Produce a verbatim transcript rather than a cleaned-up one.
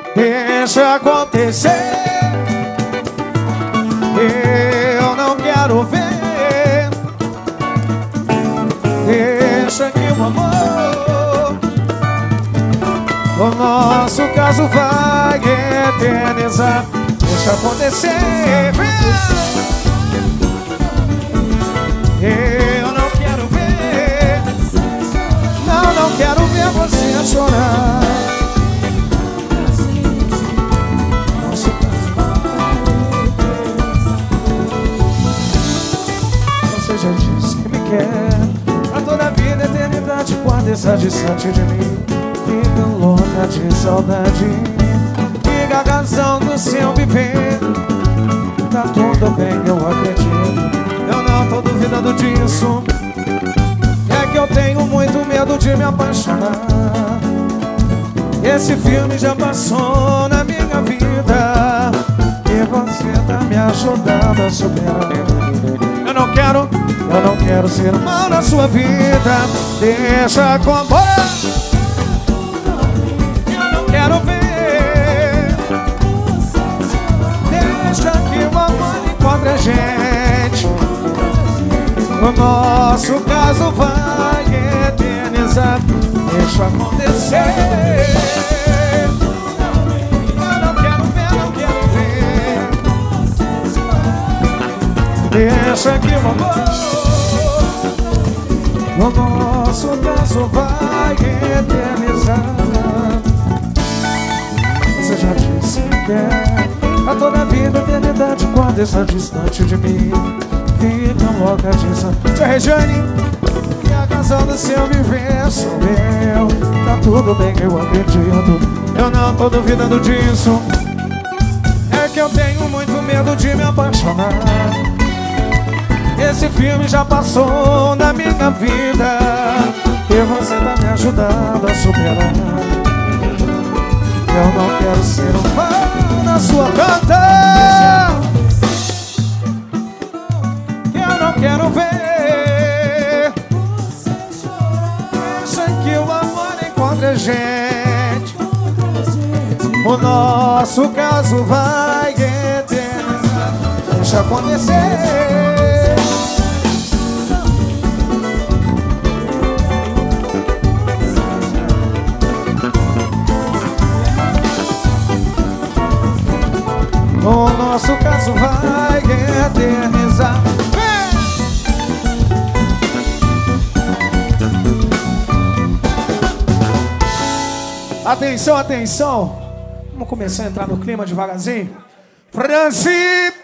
deixa acontecer. Eu não quero ver. Deixa que o amor, o nosso caso vai eternizar. Deixa acontecer. Eu não quero ver. Não, não quero ver você chorar. Você já disse que me quer pra toda a vida, eternidade. Quando está distante de mim, fica louca de saudade. Diga a razão do seu viver. Tá tudo bem, eu acredito. Eu não tô duvidando disso. É que eu tenho muito medo de me apaixonar. Esse filme já passou na minha vida e você tá me ajudando a superar. Eu não quero, eu não quero ser mal na sua vida. Deixa com amor. Eu não quero ver. Deixa que o amor encontre a gente. O nosso caso vai eternizar. Deixa acontecer. Eu não quero ver, não quero ver. Deixa que o amor, o nosso caso vai eternizar. Você já disse que quer a toda a vida, eternidade. Quando está distante de mim, fica louca disso. Tia Regiane, e a razão do seu viver sou eu. Tá tudo bem, eu acredito. Eu não tô duvidando disso. É que eu tenho muito medo de me apaixonar. Esse filme já passou na minha vida e você tá me ajudando a superar. Eu não quero ser um mal na sua conta. Eu não quero ver. Deixa que o amor encontre a gente. O nosso caso vai eternizar. Deixa acontecer. O nosso caso vai eternizar. Atenção, atenção. Vamos começar a entrar no clima devagarzinho. Franci!